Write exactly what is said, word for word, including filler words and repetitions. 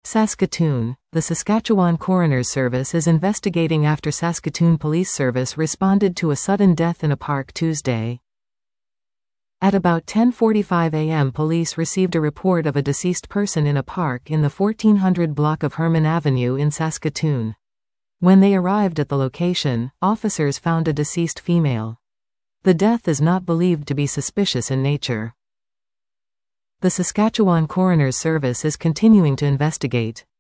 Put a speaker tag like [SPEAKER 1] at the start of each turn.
[SPEAKER 1] Saskatoon. The Saskatchewan Coroner's Service is investigating after Saskatoon Police Service responded to a sudden death in a park Tuesday. At about ten forty-five a m police received a report of a deceased person in a park in the fourteen hundred block of Herman Avenue in Saskatoon. When they arrived at the location, officers found a deceased female. The death is not believed to be suspicious in nature. The Saskatchewan Coroner's Service is continuing to investigate.